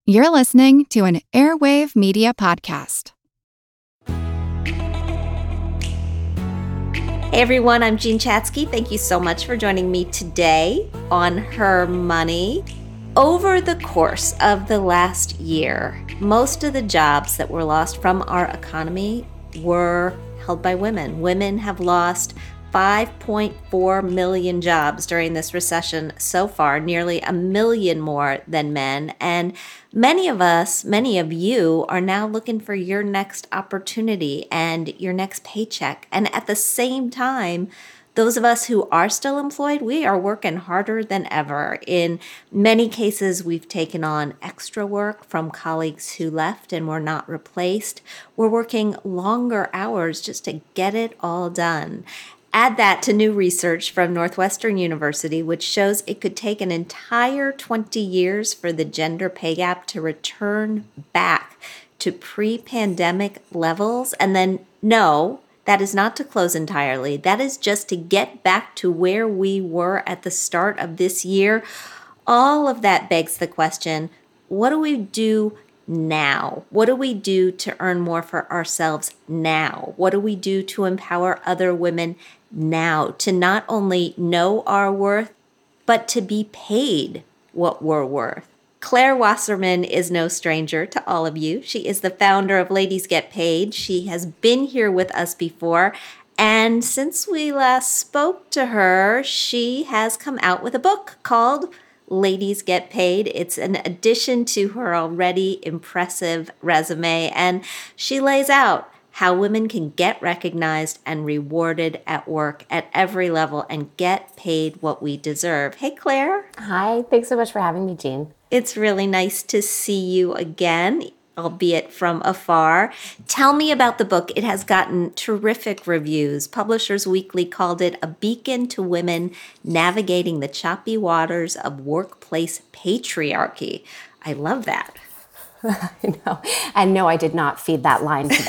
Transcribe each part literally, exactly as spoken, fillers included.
You're listening to an Airwave Media Podcast. Hey everyone, I'm Jean Chatzky. Thank you so much for joining me today on Her Money. Over the course of the last year, most of the jobs that were lost from our economy were held by women. Women have lost five point four million jobs during this recession so far, nearly a million more than men. And many of us, many of you, are now looking for your next opportunity and your next paycheck. And at the same time, those of us who are still employed, we are working harder than ever. In many cases, we've taken on extra work from colleagues who left and were not replaced. We're working longer hours just to get it all done. Add that to new research from Northwestern University, which shows it could take an entire twenty years for the gender pay gap to return back to pre-pandemic levels. And then, no, that is not to close entirely. That is just to get back to where we were at the start of this year. All of that begs the question, what do we do now? What do we do to earn more for ourselves now? What do we do to empower other women now to not only know our worth, but to be paid what we're worth? Claire Wasserman is no stranger to all of you. She is the founder of Ladies Get Paid. She has been here with us before. And since we last spoke to her, she has come out with a book called Ladies Get Paid. It's an addition to her already impressive resume, and she lays out how women can get recognized and rewarded at work at every level and get paid what we deserve. Hey, Claire. Hi, thanks so much for having me, Jean. It's really nice to see you again, albeit from afar. Tell me about the book. It has gotten terrific reviews. Publishers Weekly called it a beacon to women navigating the choppy waters of workplace patriarchy. I love that. I know. And no, I did not feed that line to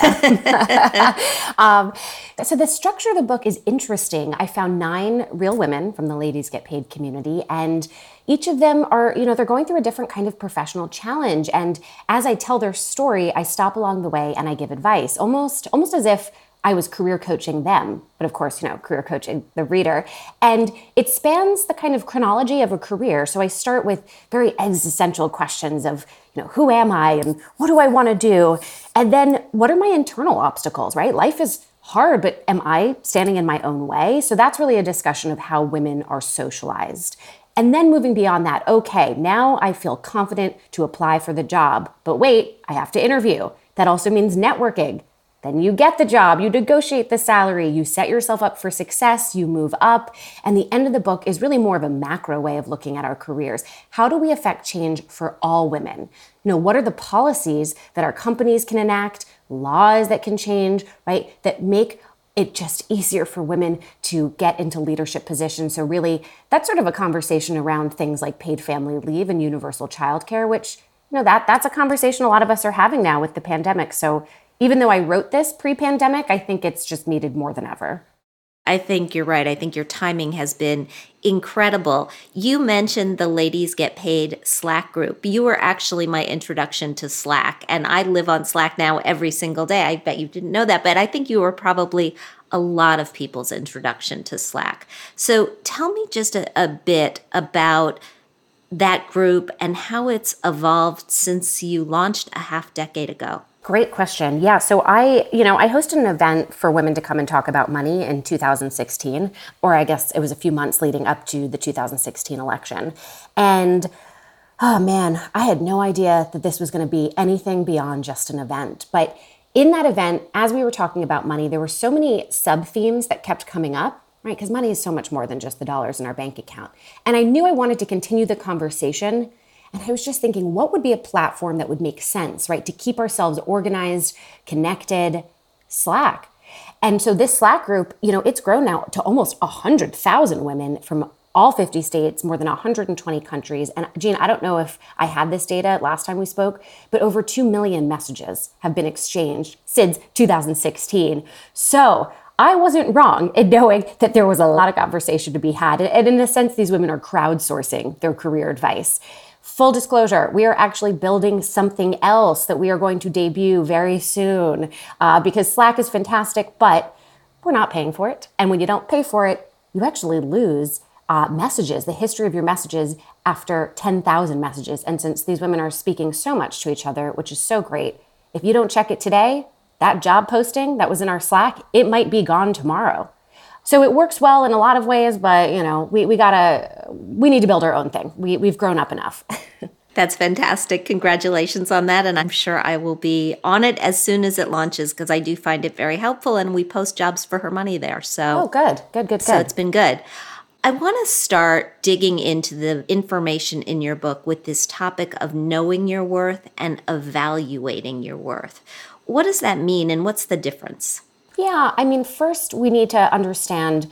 them. um, so the structure of the book is interesting. I found nine real women from the Ladies Get Paid community, and each of them are, you know, they're going through a different kind of professional challenge. And as I tell their story, I stop along the way and I give advice, almost, almost as if I was career coaching them, but of course, you know, career coaching the reader. And it spans the kind of chronology of a career. So I start with very existential questions of, you know, who am I and what do I want to do? And then what are my internal obstacles, right? Life is hard, but am I standing in my own way? So that's really a discussion of how women are socialized. And then moving beyond that, okay, now I feel confident to apply for the job, but wait, I have to interview. That also means networking. Then you get the job, you negotiate the salary, you set yourself up for success, you move up. And the end of the book is really more of a macro way of looking at our careers. How do we affect change for all women? You know, what are the policies that our companies can enact, laws that can change, right, that make it just easier for women to get into leadership positions? So really, that's sort of a conversation around things like paid family leave and universal childcare, which, you know, that that's a conversation a lot of us are having now with the pandemic. So even though I wrote this pre-pandemic, I think it's just needed more than ever. I think you're right. I think your timing has been incredible. You mentioned the Ladies Get Paid Slack group. You were actually my introduction to Slack, and I live on Slack now every single day. I bet you didn't know that, but I think you were probably a lot of people's introduction to Slack. So tell me just a, a bit about that group and how it's evolved since you launched a half decade ago. Great question. Yeah. So I, you know, I hosted an event for women to come and talk about money in two thousand sixteen, or I guess it was a few months leading up to the two thousand sixteen election. And oh man, I had no idea that this was going to be anything beyond just an event. But in that event, as we were talking about money, there were so many sub-themes that kept coming up, right? Because money is so much more than just the dollars in our bank account. And I knew I wanted to continue the conversation. And I was just thinking, what would be a platform that would make sense, right? To keep ourselves organized, connected, Slack. And so this Slack group, you know, it's grown now to almost one hundred thousand women from all fifty states, more than one hundred twenty countries. And Jean, I don't know if I had this data last time we spoke, but over two million messages have been exchanged since two thousand sixteen. So I wasn't wrong in knowing that there was a lot of conversation to be had. And in a sense, these women are crowdsourcing their career advice. Full disclosure, we are actually building something else that we are going to debut very soon uh, because Slack is fantastic, but we're not paying for it. And when you don't pay for it, you actually lose uh, messages, the history of your messages after ten thousand messages. And since these women are speaking so much to each other, which is so great, if you don't check it today, that job posting that was in our Slack, it might be gone tomorrow. So it works well in a lot of ways, but you know, we, we gotta, we need to build our own thing. We, we've grown up enough. That's fantastic. Congratulations on that. And I'm sure I will be on it as soon as it launches because I do find it very helpful and we post jobs for her money there. So Oh, good, good, good, So good. it's been good. I want to start digging into the information in your book with this topic of knowing your worth and evaluating your worth. What does that mean and what's the difference? Yeah, I mean, first we need to understand,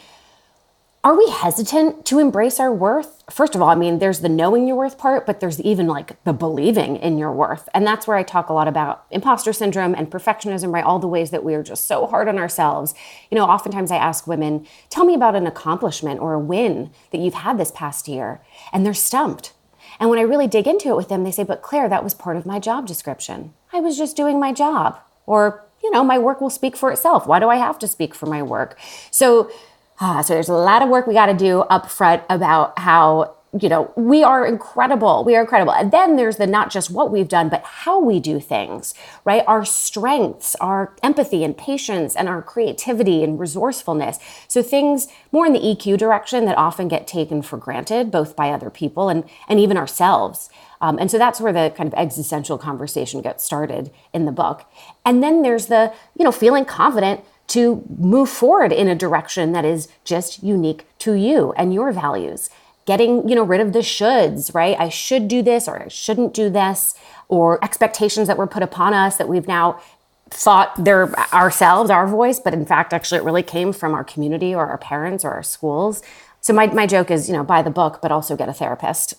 are we hesitant to embrace our worth? First of all, I mean, there's the knowing your worth part, but there's even like the believing in your worth. And that's where I talk a lot about imposter syndrome and perfectionism, right? All the ways that we are just so hard on ourselves. You know, oftentimes I ask women, tell me about an accomplishment or a win that you've had this past year. And they're stumped. And when I really dig into it with them, they say, but Claire, that was part of my job description. I was just doing my job. Or, you know, my work will speak for itself. Why do I have to speak for my work? So, ah, so there's a lot of work we got to do up front about how, you know, we are incredible. We are incredible. And then there's the not just what we've done, but how we do things, right? Our strengths, our empathy and patience and our creativity and resourcefulness. So things more in the E Q direction that often get taken for granted, both by other people and, and even ourselves. Um, and so that's where the kind of existential conversation gets started in the book. And then there's the, you know, feeling confident to move forward in a direction that is just unique to you and your values. Getting, you know, rid of the shoulds, right? I should do this or I shouldn't do this, or expectations that were put upon us that we've now thought they're ourselves, our voice, but in fact, actually it really came from our community or our parents or our schools. So my, my joke is, you know, buy the book, but also get a therapist.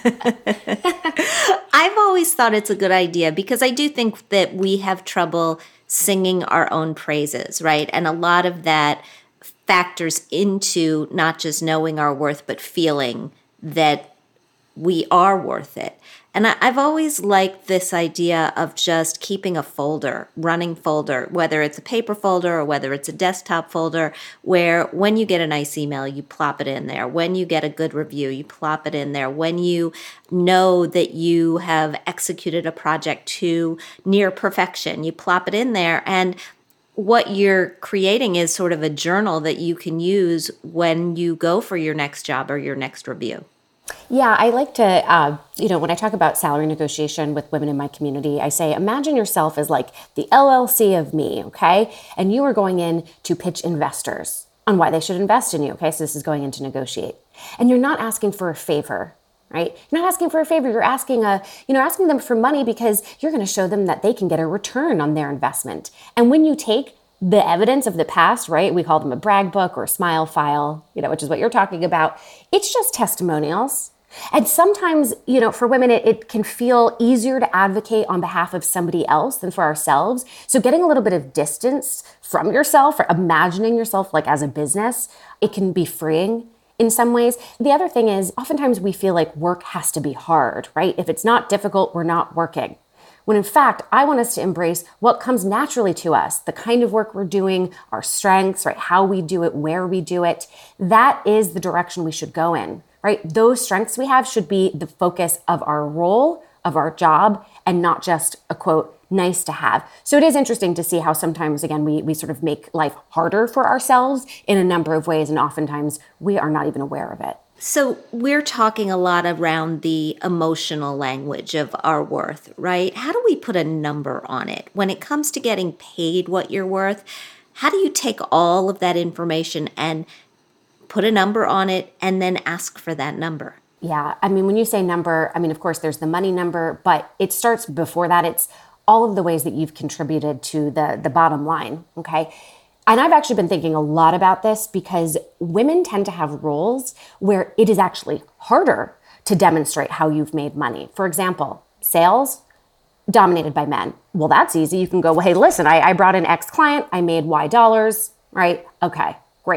I've always thought it's a good idea because I do think that we have trouble singing our own praises, right? And a lot of that factors into not just knowing our worth, but feeling that we are worth it. And I, I've always liked this idea of just keeping a folder, running folder, whether it's a paper folder or whether it's a desktop folder, where when you get a nice email, you plop it in there. When you get a good review, you plop it in there. When you know that you have executed a project to near perfection, you plop it in there. And what you're creating is sort of a journal that you can use when you go for your next job or your next review. Yeah, I like to, uh, you know, when I talk about salary negotiation with women in my community, I say, imagine yourself as like the L L C of me, okay? And you are going in to pitch investors on why they should invest in you, okay? So this is going in to negotiate. And you're not asking for a favor, right? You're not asking for a favor. You're asking a, you know, asking them for money because you're going to show them that they can get a return on their investment. And when you take the evidence of the past, right? We call them a brag book or a smile file, you know, which is what you're talking about. It's just testimonials. And sometimes, you know, for women, it, it can feel easier to advocate on behalf of somebody else than for ourselves. So getting a little bit of distance from yourself or imagining yourself like as a business, it can be freeing in some ways. The other thing is oftentimes we feel like work has to be hard, right? If it's not difficult, we're not working. When in fact, I want us to embrace what comes naturally to us, the kind of work we're doing, our strengths, right? How we do it, where we do it. That is the direction we should go in, right? Those strengths we have should be the focus of our role, of our job, and not just a quote, nice to have. So it is interesting to see how sometimes, again, we, we sort of make life harder for ourselves in a number of ways, and oftentimes we are not even aware of it. So we're talking a lot around the emotional language of our worth, right? How do we put a number on it? When it comes to getting paid what you're worth, how do you take all of that information and put a number on it and then ask for that number? Yeah, I mean, when you say number, I mean, of course, there's the money number, but it starts before that. It's all of the ways that you've contributed to the, the bottom line, okay? And I've actually been thinking a lot about this because women tend to have roles where it is actually harder to demonstrate how you've made money. For example, sales, dominated by men. Well, that's easy. You can go, well, hey, listen, I, I brought in X client, I made Y dollars, right? Okay, great.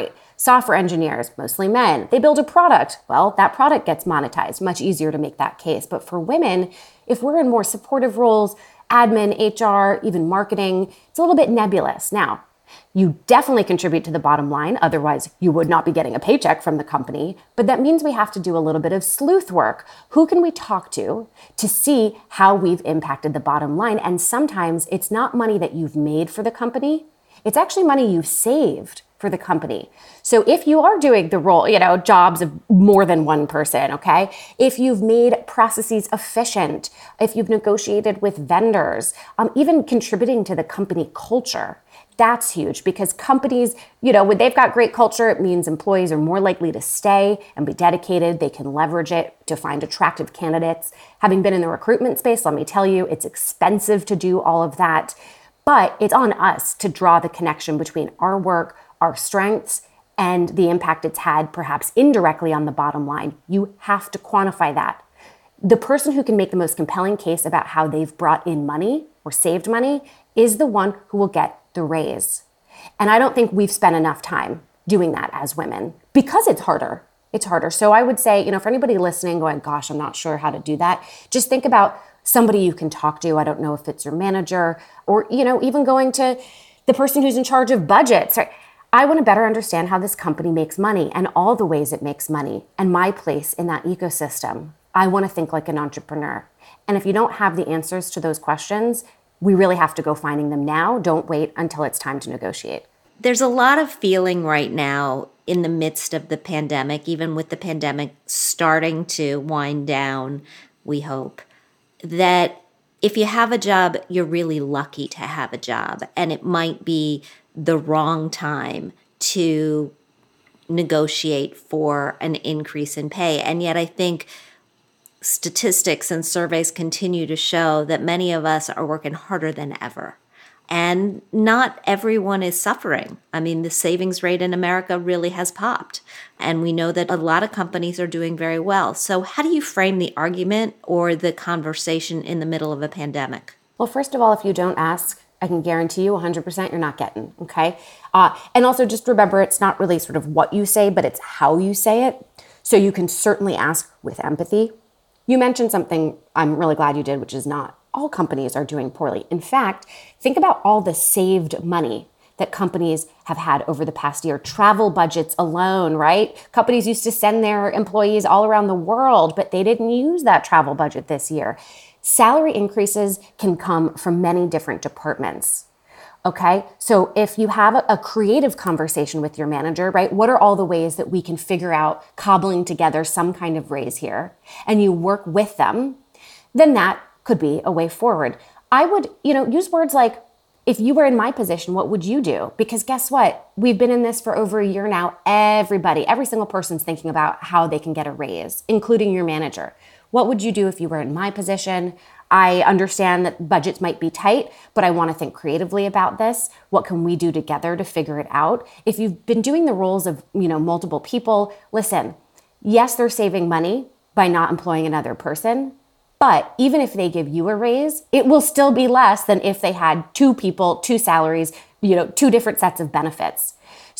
Software engineers, mostly men. They build a product. Well, that product gets monetized. Much easier to make that case. But for women, if we're in more supportive roles, admin, H R, even marketing, it's a little bit nebulous. Now, you definitely contribute to the bottom line. Otherwise, you would not be getting a paycheck from the company. But that means we have to do a little bit of sleuth work. Who can we talk to to see how we've impacted the bottom line? And sometimes it's not money that you've made for the company. It's actually money you've saved for the company. So if you are doing the role, you know, jobs of more than one person, okay? If you've made processes efficient, if you've negotiated with vendors, um, even contributing to the company culture, that's huge because companies, you know, when they've got great culture, it means employees are more likely to stay and be dedicated. They can leverage it to find attractive candidates. Having been in the recruitment space, let me tell you, it's expensive to do all of that. But it's on us to draw the connection between our work, our strengths, and the impact it's had perhaps indirectly on the bottom line. You have to quantify that. The person who can make the most compelling case about how they've brought in money or saved money is the one who will get the raise. And I don't think we've spent enough time doing that as women because it's harder. It's harder. So I would say, you know, for anybody listening going, gosh, I'm not sure how to do that, just think about somebody you can talk to. I don't know if it's your manager or, you know, even going to the person who's in charge of budgets. I want to better understand how this company makes money and all the ways it makes money and my place in that ecosystem. I want to think like an entrepreneur. And if you don't have the answers to those questions, we really have to go finding them now. Don't wait until it's time to negotiate. There's a lot of feeling right now in the midst of the pandemic, even with the pandemic starting to wind down, we hope, that if you have a job, you're really lucky to have a job. And it might be the wrong time to negotiate for an increase in pay. And yet I think statistics and surveys continue to show that many of us are working harder than ever. And not everyone is suffering. I mean, the savings rate in America really has popped. And we know that a lot of companies are doing very well. So how do you frame the argument or the conversation in the middle of a pandemic? Well, first of all, if you don't ask, I can guarantee you one hundred percent you're not getting, okay? Uh, and also just remember, it's not really sort of what you say, but it's how you say it. So you can certainly ask with empathy. You mentioned something I'm really glad you did, which is not all companies are doing poorly. In fact, think about all the saved money that companies have had over the past year. Travel budgets alone, right? Companies used to send their employees all around the world, but they didn't use that travel budget this year. Salary increases can come from many different departments. Okay, so if you have a, a creative conversation with your manager, right, what are all the ways that we can figure out cobbling together some kind of raise here, and you work with them, then that could be a way forward. I would, you know, use words like, if you were in my position, what would you do? Because guess what? We've been in this for over a year now. Everybody, every single person's thinking about how they can get a raise, including your manager. What would you do if you were in my position? I understand that budgets might be tight, but I want to think creatively about this. What can we do together to figure it out? If you've been doing the roles of, you know, multiple people, listen, yes, they're saving money by not employing another person. But even if they give you a raise, it will still be less than if they had two people, two salaries, you know, two different sets of benefits.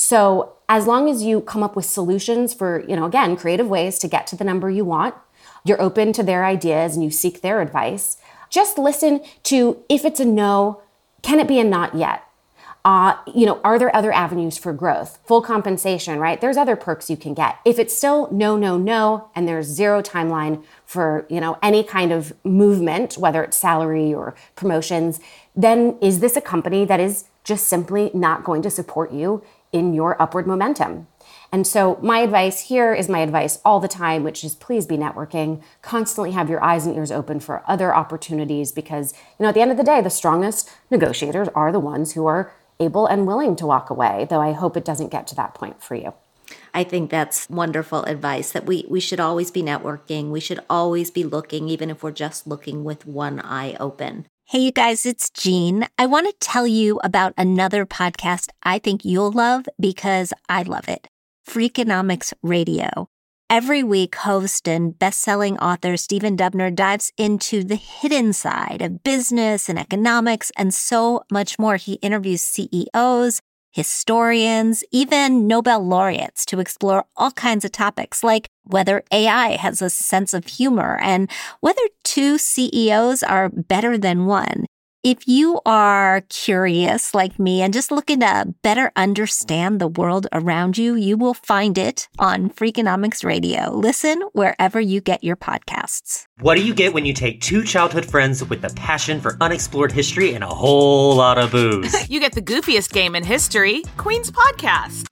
So as long as you come up with solutions for, you know, again, creative ways to get to the number you want, you're open to their ideas and you seek their advice, just listen to, if it's a no, can it be a not yet? Uh, you know, are there other avenues for growth? Full compensation, right? There's other perks you can get. If it's still no, no, no, and there's zero timeline for, you know, any kind of movement, whether it's salary or promotions, then is this a company that is just simply not going to support you in your upward momentum? And so my advice here is my advice all the time, which is please be networking, constantly have your eyes and ears open for other opportunities, because, you know, at the end of the day, the strongest negotiators are the ones who are able and willing to walk away, though I hope it doesn't get to that point for you. I think that's wonderful advice, that we, we should always be networking. We should always be looking, even if we're just looking with one eye open. Hey, you guys, it's Jean. I want to tell you about another podcast I think you'll love because I love it. Freakonomics Radio. Every week, host and best-selling author Stephen Dubner dives into the hidden side of business and economics and so much more. He interviews C E Os, historians, even Nobel laureates to explore all kinds of topics like whether A I has a sense of humor and whether two C E Os are better than one. If you are curious like me and just looking to better understand the world around you, you will find it on Freakonomics Radio. Listen wherever you get your podcasts. What do you get when you take two childhood friends with a passion for unexplored history and a whole lot of booze? You get the goofiest game in history, Queen's Podcast.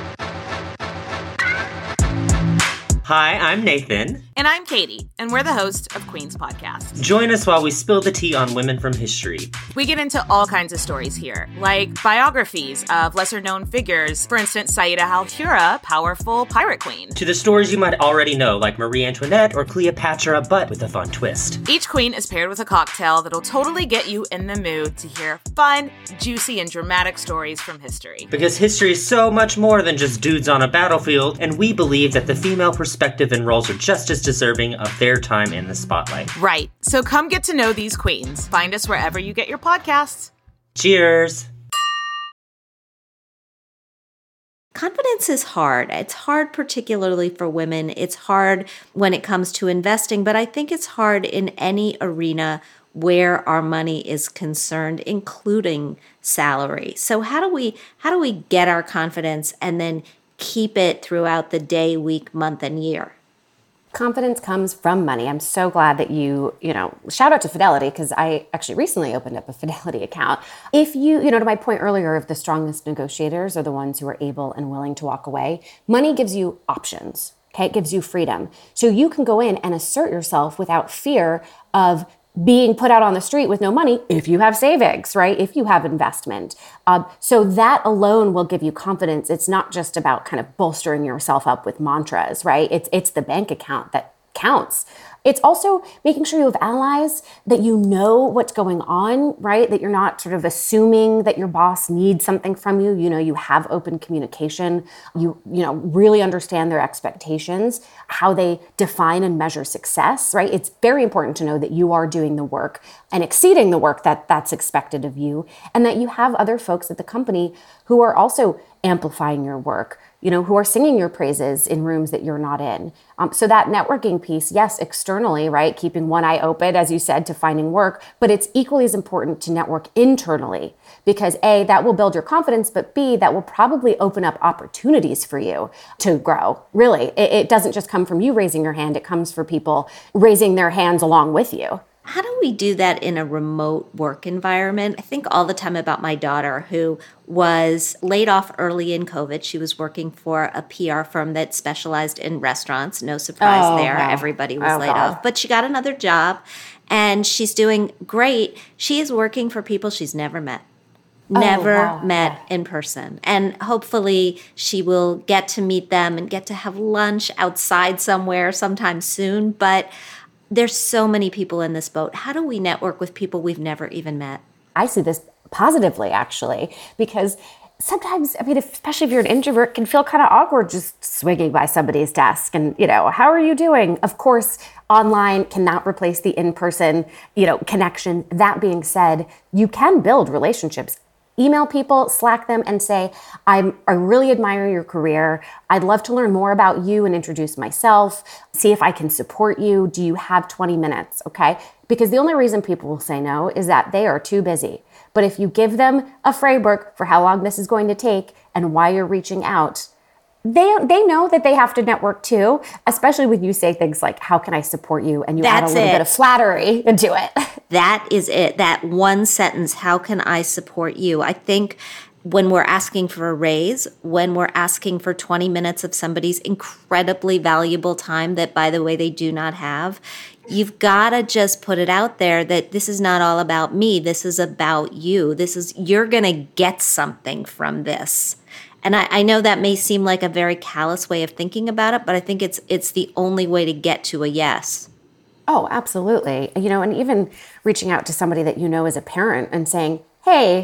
Hi, I'm Nathan. And I'm Katie, and we're the hosts of Queen's Podcast. Join us while we spill the tea on women from history. We get into all kinds of stories here, like biographies of lesser-known figures. For instance, Saida Al-Hura, powerful pirate queen. To the stories you might already know, like Marie Antoinette or Cleopatra, but with a fun twist. Each queen is paired with a cocktail that'll totally get you in the mood to hear fun, juicy, and dramatic stories from history. Because history is so much more than just dudes on a battlefield, and we believe that the female perspective and roles are just as deserving of their time in the spotlight. Right. So come get to know these queens. Find us wherever you get your podcasts. Cheers. Confidence is hard. It's hard particularly for women. It's hard when it comes to investing, but I think it's hard in any arena where our money is concerned, including salary. So how do we how do we get our confidence and then keep it throughout the day, week, month, and year? Confidence comes from money. I'm so glad that you, you know, shout out to Fidelity, because I actually recently opened up a Fidelity account. If you, you know, to my point earlier of the strongest negotiators are the ones who are able and willing to walk away, money gives you options. Okay, it gives you freedom. So you can go in and assert yourself without fear of being put out on the street with no money if you have savings, right? If you have investment. Um, so that alone will give you confidence. It's not just about kind of bolstering yourself up with mantras, right? It's it's the bank account that counts. It's also making sure you have allies, that you know what's going on, right? That you're not sort of assuming that your boss needs something from you. You know, you have open communication. You, you know, really understand their expectations, how they define and measure success, right? It's very important to know that you are doing the work and exceeding the work that that's expected of you, and that you have other folks at the company who are also amplifying your work, you know, who are singing your praises in rooms that you're not in. Um, so that networking piece, yes, externally, right? Keeping one eye open, as you said, to finding work, but it's equally as important to network internally, because A, that will build your confidence, but B, that will probably open up opportunities for you to grow. Really, it, it doesn't just come from you raising your hand, it comes for people raising their hands along with you. How do we do that in a remote work environment? I think all the time about my daughter, who was laid off early in COVID. She was working for a P R firm that specialized in restaurants. No surprise Oh, there. wow. Everybody was Oh, laid God. off. But she got another job, and she's doing great. She is working for people she's never met. Never wow. met in person. And hopefully she will get to meet them and get to have lunch outside somewhere sometime soon. But there's so many people in this boat. How do we network with people we've never even met? I see this positively, actually, because sometimes, I mean, if, especially if you're an introvert, it can feel kind of awkward just swinging by somebody's desk and, you know, how are you doing? Of course, online cannot replace the in-person, you know, connection. That being said, you can build relationships. Email people, Slack them, and say, I'm, I really admire your career. I'd love to learn more about you and introduce myself, see if I can support you. Do you have twenty minutes, okay? Because the only reason people will say no is that they are too busy. But if you give them a framework for how long this is going to take and why you're reaching out, they they know that they have to network too, especially when you say things like, how can I support you? And you add a That's little it. bit of flattery into it. That is it. That one sentence, how can I support you? I think when we're asking for a raise, when we're asking for twenty minutes of somebody's incredibly valuable time that, by the way, they do not have, you've got to just put it out there that this is not all about me. This is about you. This is, you're going to get something from this. And I, I know that may seem like a very callous way of thinking about it, but I think it's it's the only way to get to a yes. Oh, absolutely. You know, and even reaching out to somebody that you know as a parent and saying, hey,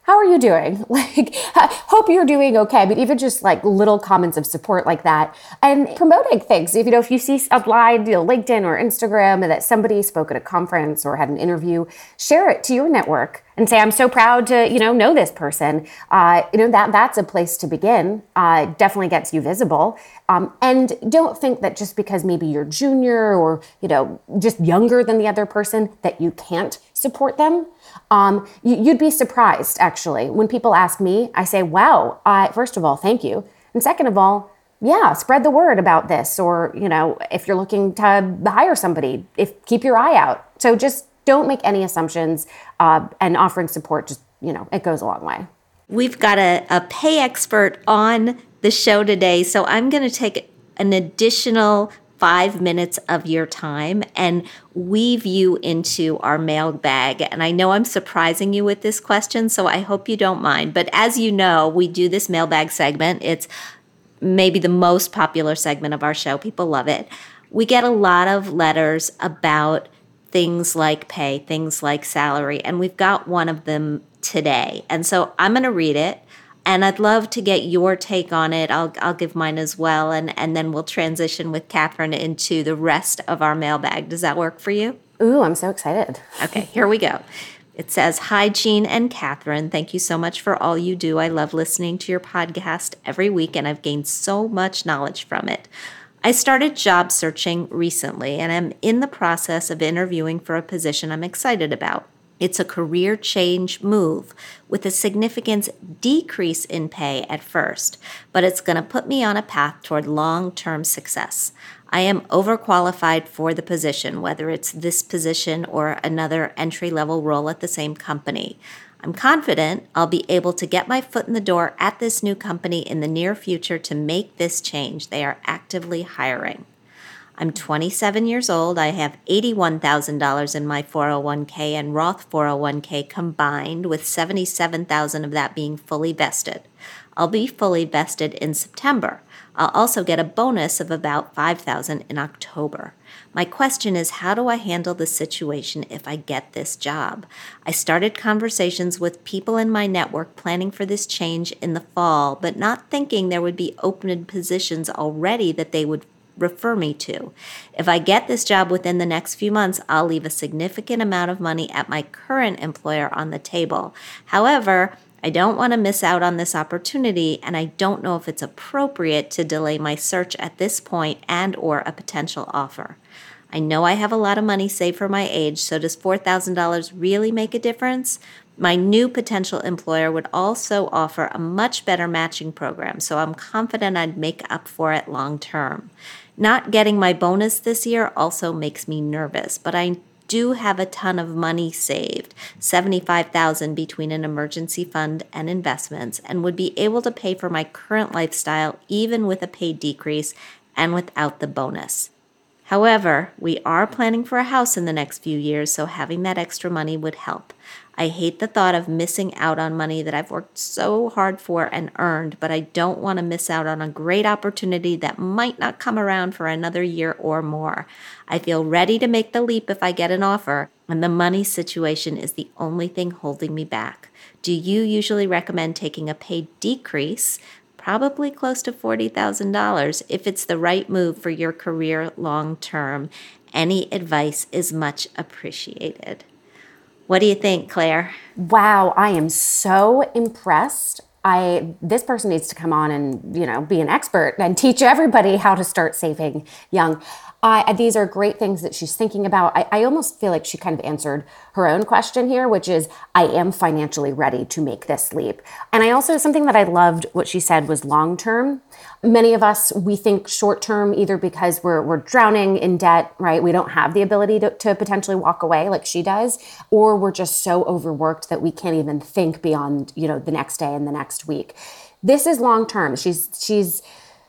how are you doing? Like, hope you're doing okay. But even just like little comments of support like that, and promoting things. If you know, if you see a line, you know, LinkedIn or Instagram, and that somebody spoke at a conference or had an interview, share it to your network and say, "I'm so proud to, you know, know this person." Uh, you know, that that's a place to begin. Uh, definitely gets you visible. Um, and don't think that just because maybe you're junior or, you know, just younger than the other person that you can't support them. Um, you, you'd be surprised, actually. When people ask me, I say, wow, uh, first of all, thank you. And second of all, yeah, spread the word about this. Or, you know, if you're looking to hire somebody, if keep your eye out. So just don't make any assumptions, uh, and offering support, just, you know, it goes a long way. We've got a, a pay expert on the show today, so I'm going to take an additional five minutes of your time and weave you into our mailbag. And I know I'm surprising you with this question, so I hope you don't mind. But as you know, we do this mailbag segment. It's maybe the most popular segment of our show. People love it. We get a lot of letters about things like pay, things like salary, and we've got one of them today. And so I'm going to read it. And I'd love to get your take on it. I'll I'll give mine as well, and, and then we'll transition with Catherine into the rest of our mailbag. Does that work for you? Ooh, I'm so excited. Okay, here we go. It says, "Hi, Jean and Catherine. Thank you so much for all you do. I love listening to your podcast every week, and I've gained so much knowledge from it. I started job searching recently, and I'm in the process of interviewing for a position I'm excited about. It's a career change move with a significant decrease in pay at first, but it's going to put me on a path toward long-term success. I am overqualified for the position, whether it's this position or another entry-level role at the same company. I'm confident I'll be able to get my foot in the door at this new company in the near future to make this change. They are actively hiring. I'm twenty-seven years old. I have eighty-one thousand dollars in my four oh one k and Roth four oh one k combined, with seventy-seven thousand dollars of that being fully vested. I'll be fully vested in September. I'll also get a bonus of about five thousand dollars in October. My question is, how do I handle the situation if I get this job? I started conversations with people in my network planning for this change in the fall, but not thinking there would be open positions already that they would refer me to. If I get this job within the next few months, I'll leave a significant amount of money at my current employer on the table. However, I don't want to miss out on this opportunity, and I don't know if it's appropriate to delay my search at this point and or a potential offer. I know I have a lot of money saved for my age, so does four thousand dollars really make a difference? My new potential employer would also offer a much better matching program, so I'm confident I'd make up for it long term. Not getting my bonus this year also makes me nervous, but I do have a ton of money saved, seventy-five thousand dollars between an emergency fund and investments, and would be able to pay for my current lifestyle even with a pay decrease and without the bonus. However, we are planning for a house in the next few years, so having that extra money would help. I hate the thought of missing out on money that I've worked so hard for and earned, but I don't want to miss out on a great opportunity that might not come around for another year or more. I feel ready to make the leap if I get an offer, and the money situation is the only thing holding me back. Do you usually recommend taking a pay decrease, probably close to forty thousand dollars, if it's the right move for your career long term? Any advice is much appreciated." What do you think, Claire? Wow, I am so impressed. I this person needs to come on and, you know, be an expert and teach everybody how to start saving young. Uh, these are great things that she's thinking about. I, I almost feel like she kind of answered her own question here, which is, I am financially ready to make this leap. And I also, something that I loved what she said was long-term. Many of us, we think short-term either because we're we're drowning in debt, right? We don't have the ability to, to potentially walk away like she does, or we're just so overworked that we can't even think beyond, you know, the next day and the next week. This is long-term. She's, she's,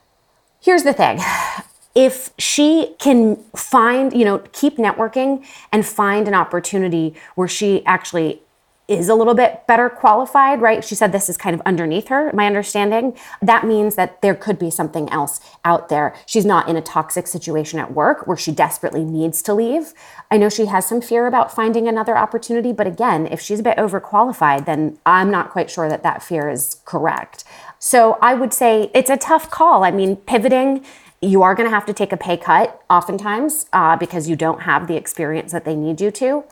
here's the thing. If she can find, you know, keep networking and find an opportunity where she actually is a little bit better qualified, right? She said this is kind of underneath her, my understanding. That means that there could be something else out there. She's not in a toxic situation at work where she desperately needs to leave. I know she has some fear about finding another opportunity, but again, if she's a bit overqualified, then I'm not quite sure that that fear is correct. So I would say it's a tough call. I mean, pivoting, you are going to have to take a pay cut oftentimes uh, because you don't have the experience that they need you to.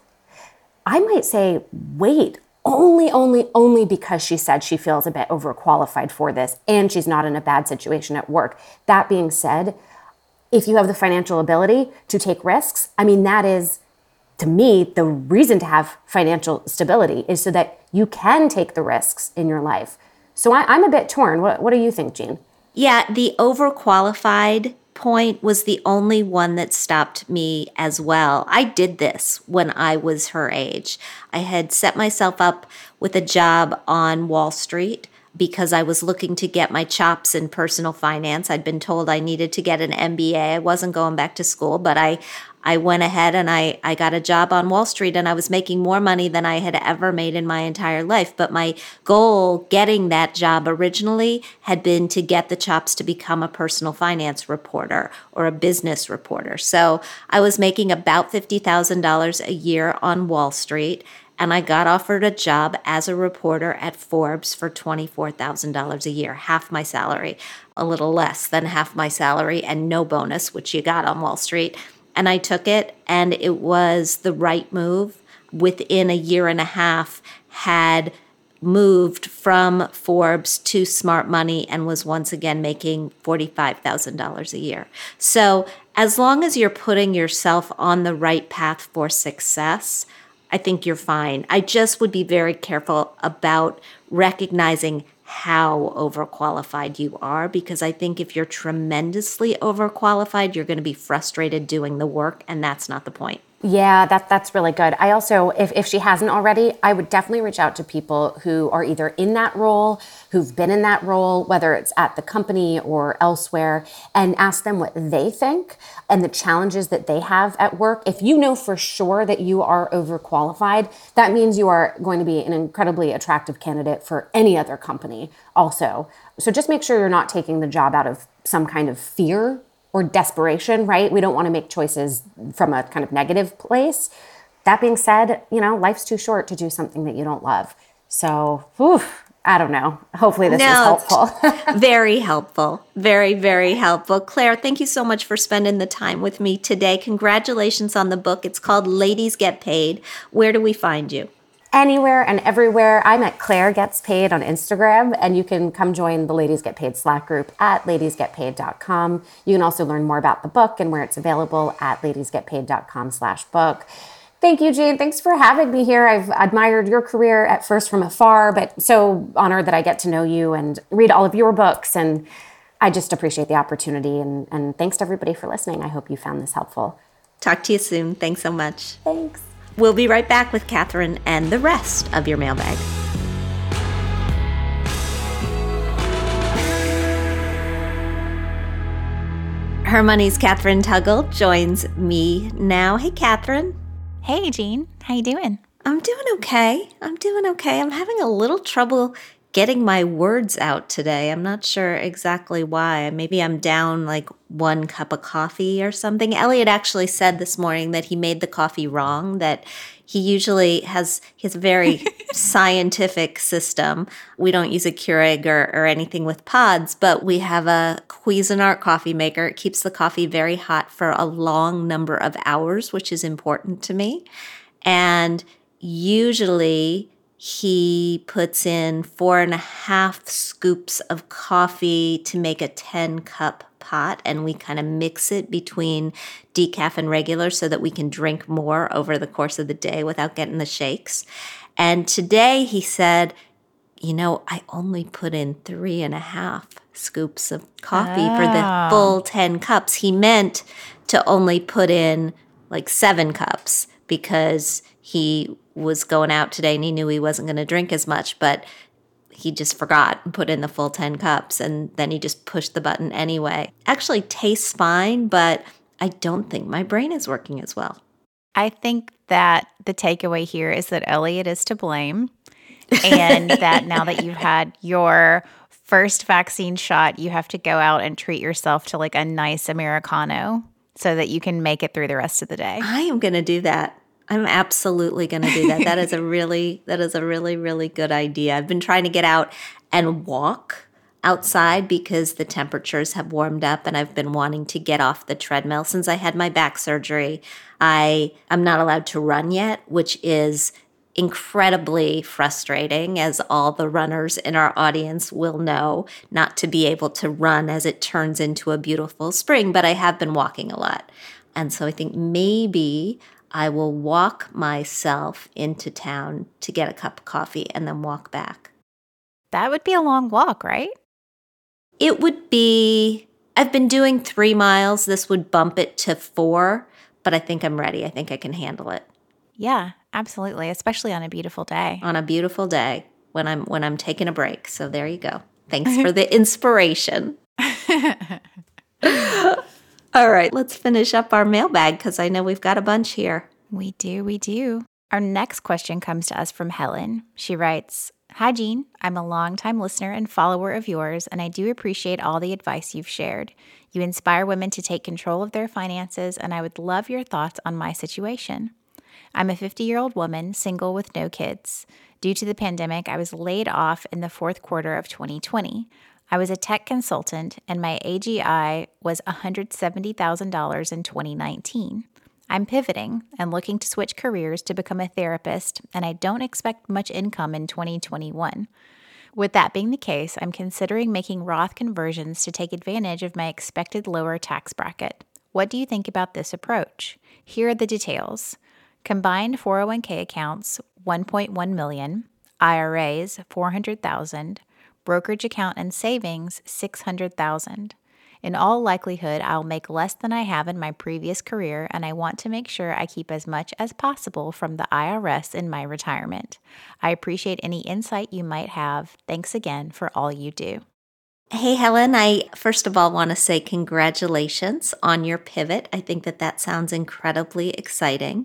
I might say, wait, only, only, only because she said she feels a bit overqualified for this and she's not in a bad situation at work. That being said, if you have the financial ability to take risks, I mean, that is, to me, the reason to have financial stability is so that you can take the risks in your life. So I, I'm a bit torn. What, what do you think, Jean? Yeah, the overqualified point was the only one that stopped me as well. I did this when I was her age. I had set myself up with a job on Wall Street because I was looking to get my chops in personal finance. I'd been told I needed to get an M B A. I wasn't going back to school, but I I went ahead and I, I got a job on Wall Street, and I was making more money than I had ever made in my entire life. But my goal getting that job originally had been to get the chops to become a personal finance reporter or a business reporter. So I was making about fifty thousand dollars a year on Wall Street, and I got offered a job as a reporter at Forbes for twenty-four thousand dollars a year, half my salary, a little less than half my salary, and no bonus, which you got on Wall Street. And I took it, and it was the right move. Within a year and a half, had moved from Forbes to Smart Money and was once again making forty-five thousand dollars a year. So as long as you're putting yourself on the right path for success, I think you're fine. I just would be very careful about recognizing how overqualified you are, because I think if you're tremendously overqualified, you're going to be frustrated doing the work, and that's not the point. Yeah, that that's really good. I also, if, if she hasn't already, I would definitely reach out to people who are either in that role, who've been in that role, whether it's at the company or elsewhere, and ask them what they think and the challenges that they have at work. If you know for sure that you are overqualified, that means you are going to be an incredibly attractive candidate for any other company also. So just make sure you're not taking the job out of some kind of fear or desperation, right? We don't want to make choices from a kind of negative place. That being said, you know, life's too short to do something that you don't love. So, whew, I don't know. Hopefully this no, is helpful. Very helpful. Very, very helpful. Claire, thank you so much for spending the time with me today. Congratulations on the book. It's called Ladies Get Paid. Where do we find you? Anywhere and everywhere. I'm at Claire Gets Paid on Instagram, and you can come join the Ladies Get Paid Slack group at ladies get paid dot com. You can also learn more about the book and where it's available at ladies get paid dot com slash book. Thank you, Jean. Thanks for having me here. I've admired your career at first from afar, but so honored that I get to know you and read all of your books. And I just appreciate the opportunity. And, and thanks to everybody for listening. I hope you found this helpful. Talk to you soon. Thanks so much. Thanks. We'll be right back with Catherine and the rest of your mailbag. Her Money's Catherine Tuggle joins me now. Hey, Catherine. Hey, Jean. How you doing? I'm doing okay. I'm doing okay. I'm having a little trouble getting my words out today. I'm not sure exactly why. Maybe I'm down like one cup of coffee or something. Elliot actually said this morning that he made the coffee wrong, that he usually has his very scientific system. We don't use a Keurig or, or anything with pods, but we have a Cuisinart coffee maker. It keeps the coffee very hot for a long number of hours, which is important to me. And usually he puts in four and a half scoops of coffee to make a ten cup pot, and we kind of mix it between decaf and regular so that we can drink more over the course of the day without getting the shakes. And today he said, you know, I only put in three and a half scoops of coffee oh. for the full ten cups. He meant to only put in like seven cups because he was going out today and he knew he wasn't going to drink as much, but he just forgot and put in the full ten cups, and then he just pushed the button anyway. Actually tastes fine, but I don't think my brain is working as well. I think that the takeaway here is that Elliot is to blame, and that now that you've had your first vaccine shot, you have to go out and treat yourself to like a nice Americano so that you can make it through the rest of the day. I am going to do that. I'm absolutely going to do that. That is a really, that is a really, really good idea. I've been trying to get out and walk outside because the temperatures have warmed up, and I've been wanting to get off the treadmill since I had my back surgery. I am not allowed to run yet, which is incredibly frustrating, as all the runners in our audience will know, not to be able to run as it turns into a beautiful spring, but I have been walking a lot. And so I think maybe I will walk myself into town to get a cup of coffee and then walk back. That would be a long walk, right? It would be, I've been doing three miles. This would bump it to four, but I think I'm ready. I think I can handle it. Yeah, absolutely, especially on a beautiful day. On a beautiful day when I'm when I'm taking a break. So there you go. Thanks for the inspiration. All right, let's finish up our mailbag because I know we've got a bunch here. We do, we do. Our next question comes to us from Helen. She writes, "Hi, Jean. I'm a longtime listener and follower of yours, and I do appreciate all the advice you've shared. You inspire women to take control of their finances, and I would love your thoughts on my situation. I'm a fifty-year-old woman, single with no kids. Due to the pandemic, I was laid off in the fourth quarter of twenty twenty. I was a tech consultant, and my A G I was one hundred seventy thousand dollars in twenty nineteen. I'm pivoting and looking to switch careers to become a therapist, and I don't expect much income in twenty twenty-one. With that being the case, I'm considering making Roth conversions to take advantage of my expected lower tax bracket. What do you think about this approach? Here are the details. Combined four oh one k accounts, one point one million dollars, I R As, four hundred thousand dollars, brokerage account and savings, six hundred thousand dollars. In all likelihood, I'll make less than I have in my previous career, and I want to make sure I keep as much as possible from the I R S in my retirement. I appreciate any insight you might have. Thanks again for all you do." Hey, Helen, I first of all want to say congratulations on your pivot. I think that that sounds incredibly exciting.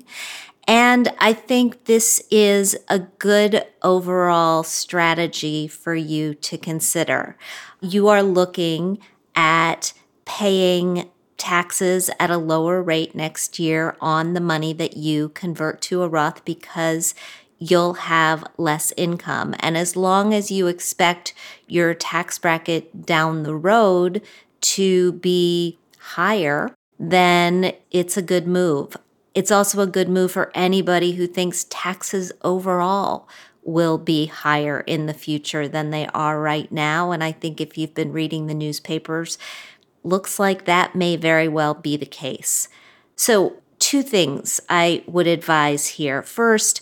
And I think this is a good overall strategy for you to consider. You are looking at paying taxes at a lower rate next year on the money that you convert to a Roth because you'll have less income. And as long as you expect your tax bracket down the road to be higher, then it's a good move. It's also a good move for anybody who thinks taxes overall will be higher in the future than they are right now. And I think if you've been reading the newspapers, looks like that may very well be the case. So two things I would advise here. First,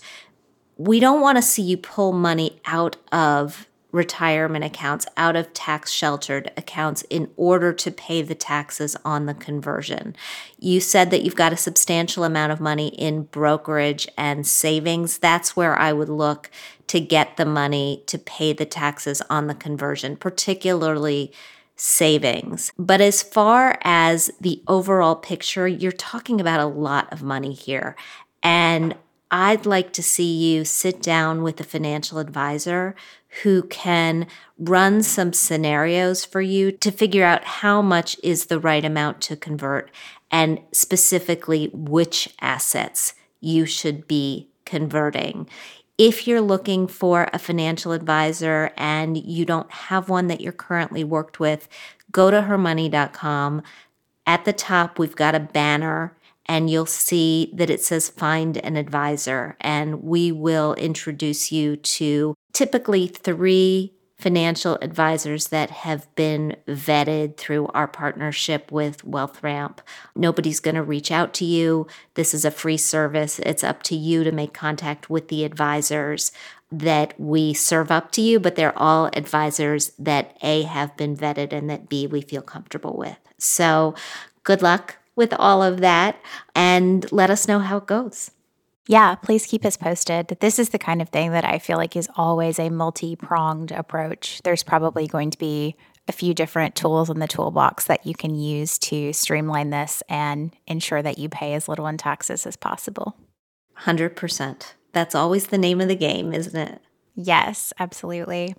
we don't want to see you pull money out of retirement accounts, out of tax-sheltered accounts in order to pay the taxes on the conversion. You said that you've got a substantial amount of money in brokerage and savings. That's where I would look to get the money to pay the taxes on the conversion, particularly savings. But as far as the overall picture, you're talking about a lot of money here. And I'd like to see you sit down with a financial advisor who can run some scenarios for you to figure out how much is the right amount to convert and specifically which assets you should be converting. If you're looking for a financial advisor and you don't have one that you're currently worked with, go to her money dot com. At the top, we've got a banner and you'll see that it says find an advisor, and we will introduce you to typically three financial advisors that have been vetted through our partnership with WealthRamp. Nobody's going to reach out to you. This is a free service. It's up to you to make contact with the advisors that we serve up to you, but they're all advisors that A, have been vetted, and that B, we feel comfortable with. So good luck with all of that, and let us know how it goes. Yeah, please keep us posted. This is the kind of thing that I feel like is always a multi-pronged approach. There's probably going to be a few different tools in the toolbox that you can use to streamline this and ensure that you pay as little in taxes as possible. one hundred percent. That's always the name of the game, isn't it? Yes, absolutely.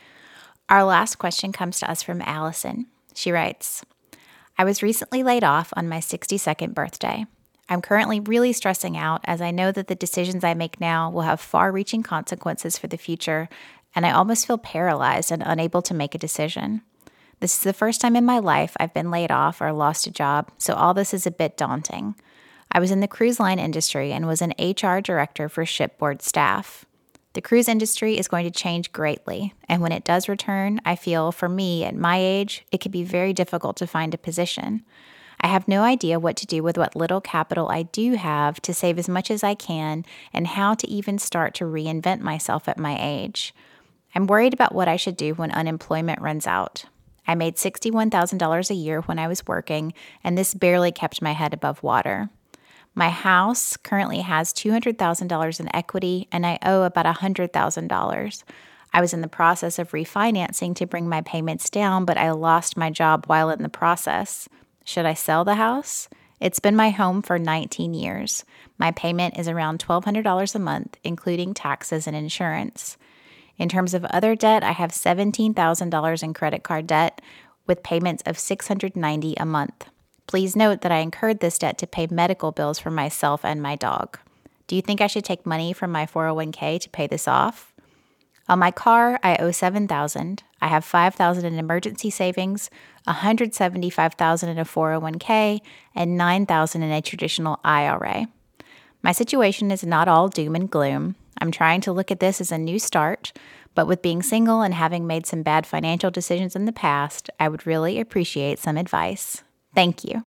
Our last question comes to us from Allison. She writes, I was recently laid off on my sixty-second birthday. I'm currently really stressing out as I know that the decisions I make now will have far-reaching consequences for the future, and I almost feel paralyzed and unable to make a decision. This is the first time in my life I've been laid off or lost a job, so all this is a bit daunting. I was in the cruise line industry and was an H R director for shipboard staff. The cruise industry is going to change greatly, and when it does return, I feel, for me, at my age, it could be very difficult to find a position. I have no idea what to do with what little capital I do have to save as much as I can and how to even start to reinvent myself at my age. I'm worried about what I should do when unemployment runs out. I made sixty-one thousand dollars a year when I was working, and this barely kept my head above water. My house currently has two hundred thousand dollars in equity, and I owe about one hundred thousand dollars. I was in the process of refinancing to bring my payments down, but I lost my job while in the process. Should I sell the house? It's been my home for nineteen years. My payment is around twelve hundred dollars a month, including taxes and insurance. In terms of other debt, I have seventeen thousand dollars in credit card debt with payments of six hundred ninety dollars a month. Please note that I incurred this debt to pay medical bills for myself and my dog. Do you think I should take money from my four oh one k to pay this off? On my car, I owe seven thousand dollars. I have five thousand dollars in emergency savings, one hundred seventy-five thousand dollars in a four oh one k, and nine thousand dollars in a traditional I R A. My situation is not all doom and gloom. I'm trying to look at this as a new start, but with being single and having made some bad financial decisions in the past, I would really appreciate some advice. Thank you.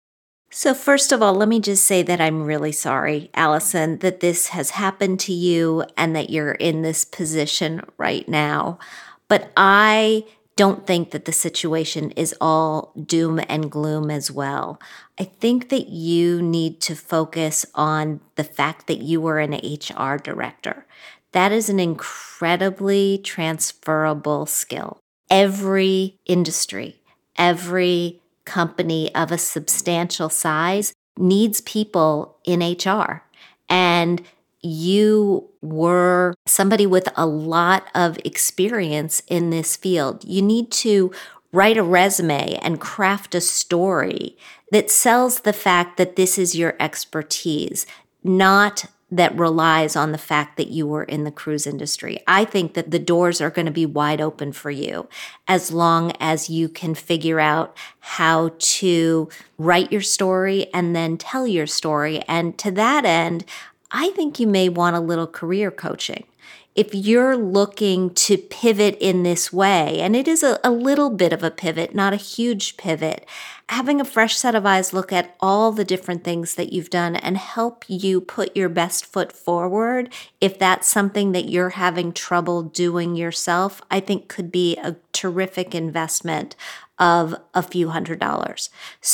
So first of all, let me just say that I'm really sorry, Allison, that this has happened to you and that you're in this position right now. But I don't think that the situation is all doom and gloom as well. I think that you need to focus on the fact that you were an H R director. That is an incredibly transferable skill. Every industry, every company of a substantial size needs people in H R. And you were somebody with a lot of experience in this field. You need to write a resume and craft a story that sells the fact that this is your expertise, not that relies on the fact that you were in the cruise industry. I think that the doors are going to be wide open for you as long as you can figure out how to write your story and then tell your story. And to that end, I think you may want a little career coaching. If you're looking to pivot in this way, and it is a, a little bit of a pivot, not a huge pivot, having a fresh set of eyes look at all the different things that you've done and help you put your best foot forward, if that's something that you're having trouble doing yourself, I think could be a terrific investment of a few hundred dollars.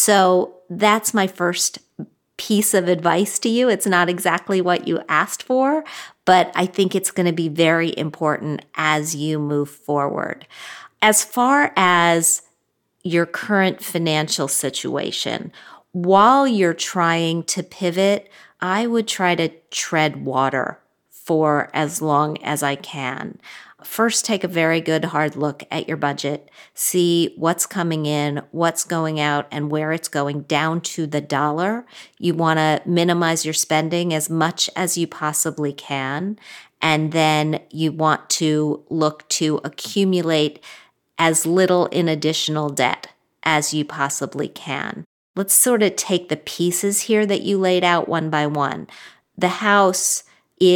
So that's my first piece of advice to you. It's not exactly what you asked for, but I think it's going to be very important as you move forward. As far as your current financial situation, while you're trying to pivot, I would try to tread water for as long as I can. First, take a very good hard look at your budget. See what's coming in, what's going out, and where it's going down to the dollar. You want to minimize your spending as much as you possibly can. And then you want to look to accumulate as little in additional debt as you possibly can. Let's sort of take the pieces here that you laid out one by one. The house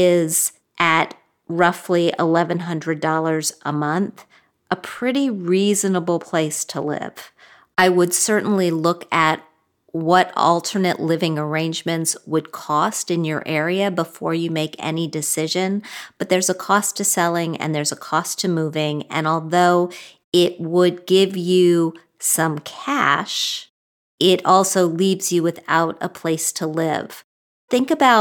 is at roughly eleven hundred dollars a month, a pretty reasonable place to live. I would certainly look at what alternate living arrangements would cost in your area before you make any decision. But there's a cost to selling and there's a cost to moving. And although it would give you some cash, it also leaves you without a place to live. Think about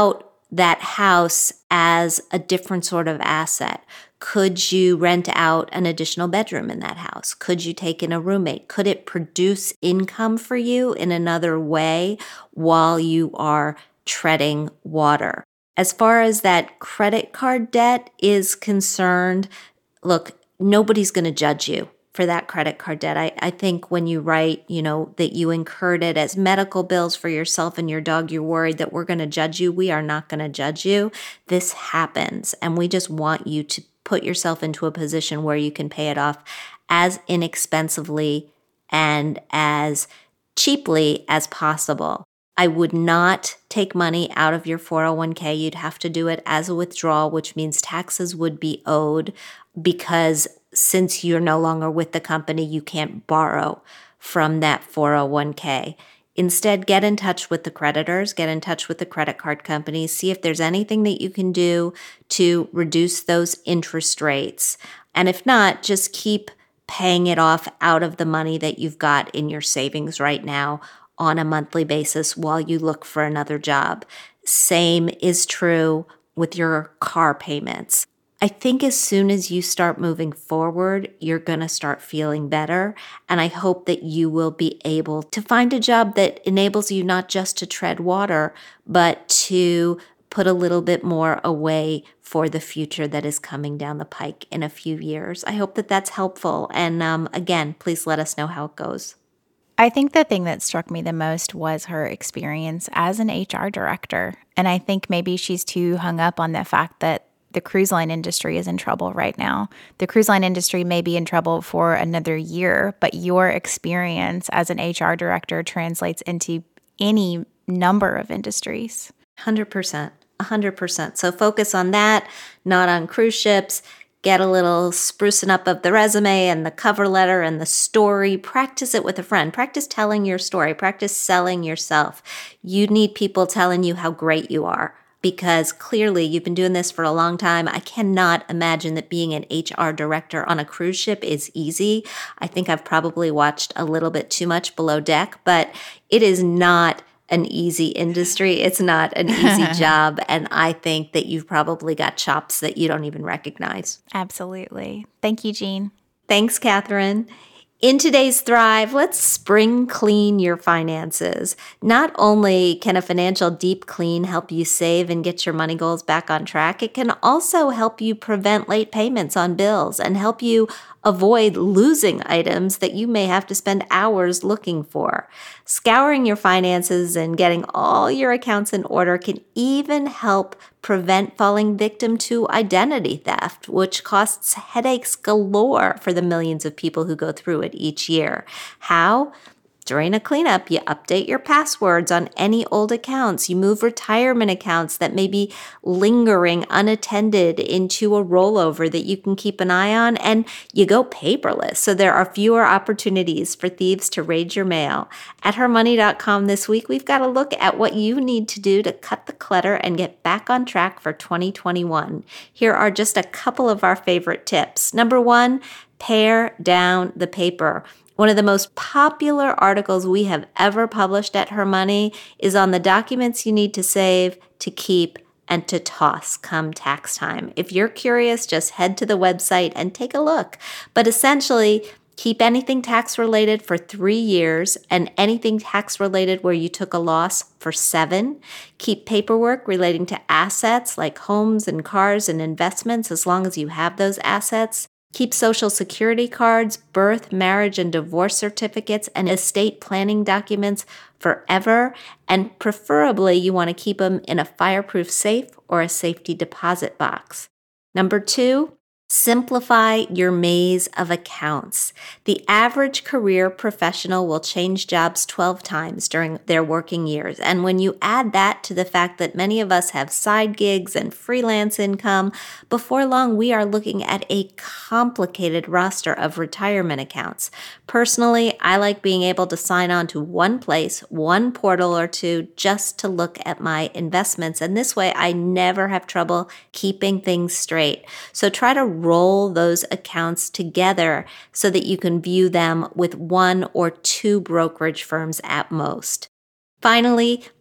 that house as a different sort of asset? Could you rent out an additional bedroom in that house? Could you take in a roommate? Could it produce income for you in another way while you are treading water? As far as that credit card debt is concerned, look, nobody's going to judge you for that credit card debt. I, I think when you write, you know, that you incurred it as medical bills for yourself and your dog, you're worried that we're going to judge you. We are not going to judge you. This happens, and we just want you to put yourself into a position where you can pay it off as inexpensively and as cheaply as possible. I would not take money out of your four oh one k. You'd have to do it as a withdrawal, which means taxes would be owed, because since you're no longer with the company, you can't borrow from that four oh one k. Instead, get in touch with the creditors, get in touch with the credit card companies, see if there's anything that you can do to reduce those interest rates. And if not, just keep paying it off out of the money that you've got in your savings right now on a monthly basis while you look for another job. Same is true with your car payments. I think as soon as you start moving forward, you're going to start feeling better. And I hope that you will be able to find a job that enables you not just to tread water, but to put a little bit more away for the future that is coming down the pike in a few years. I hope that that's helpful. And um, again, please let us know how it goes. I think the thing that struck me the most was her experience as an H R director. And I think maybe she's too hung up on the fact that the cruise line industry is in trouble right now. The cruise line industry may be in trouble for another year, but your experience as an H R director translates into any number of industries. one hundred percent. one hundred percent. So focus on that, not on cruise ships. Get a little sprucing up of the resume and the cover letter and the story. Practice it with a friend. Practice telling your story. Practice selling yourself. You need people telling you how great you are, because clearly you've been doing this for a long time. I cannot imagine that being an H R director on a cruise ship is easy. I think I've probably watched a little bit too much Below Deck, but it is not an easy industry. It's not an easy job. And I think that you've probably got chops that you don't even recognize. Absolutely. Thank you, Jean. Thanks, Catherine. In today's Thrive, let's spring clean your finances. Not only can a financial deep clean help you save and get your money goals back on track, it can also help you prevent late payments on bills and help you avoid losing items that you may have to spend hours looking for. Scouring your finances and getting all your accounts in order can even help prevent falling victim to identity theft, which costs headaches galore for the millions of people who go through it each year. How? During a cleanup, you update your passwords on any old accounts. You move retirement accounts that may be lingering unattended into a rollover that you can keep an eye on, and you go paperless, so there are fewer opportunities for thieves to raid your mail. At her money dot com this week, we've got a look at what you need to do to cut the clutter and get back on track for twenty twenty-one. Here are just a couple of our favorite tips. Number one, pare down the paper. One of the most popular articles we have ever published at Her Money is on the documents you need to save, to keep, and to toss come tax time. If you're curious, just head to the website and take a look. But essentially, keep anything tax-related for three years and anything tax-related where you took a loss for seven. Keep paperwork relating to assets like homes and cars and investments as long as you have those assets. Keep Social Security cards, birth, marriage, and divorce certificates, and estate planning documents forever. And preferably, you want to keep them in a fireproof safe or a safety deposit box. Number two, simplify your maze of accounts. The average career professional will change jobs twelve times during their working years. And when you add that to the fact that many of us have side gigs and freelance income, before long we are looking at a complicated roster of retirement accounts. Personally, I like being able to sign on to one place, one portal or two, just to look at my investments. And this way I never have trouble keeping things straight. So try to roll those accounts together so that you can view them with one or two brokerage firms at most. Finally,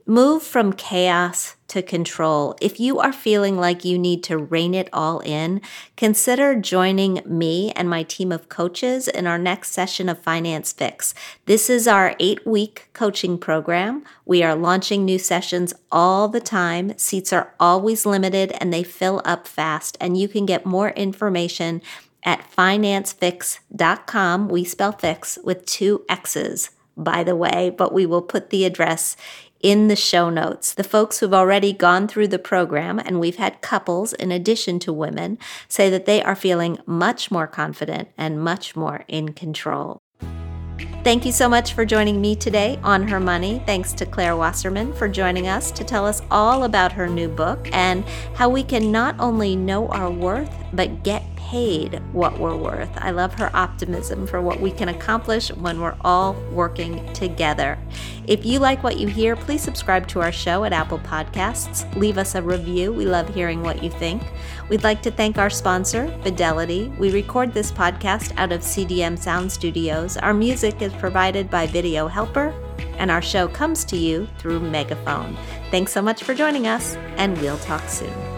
Move from chaos to control. If you are feeling like you need to rein it all in, consider joining me and my team of coaches in our next session of Finance Fix. This is our eight-week coaching program. We are launching new sessions all the time. Seats are always limited and they fill up fast. And you can get more information at finance fix dot com. We spell fix with two X's, by the way, but we will put the address in the show notes. The folks who've already gone through the program, and we've had couples in addition to women, say that they are feeling much more confident and much more in control. Thank you so much for joining me today on Her Money. Thanks to Claire Wasserman for joining us to tell us all about her new book and how we can not only know our worth, but get paid what we're worth. I love her optimism for what we can accomplish when we're all working together. If you like what you hear, please subscribe to our show at Apple Podcasts. Leave us a review. We love hearing what you think. We'd like to thank our sponsor, Fidelity. We record this podcast out of C D M Sound Studios. Our music is provided by Video Helper, and our show comes to you through Megaphone. Thanks so much for joining us, and we'll talk soon.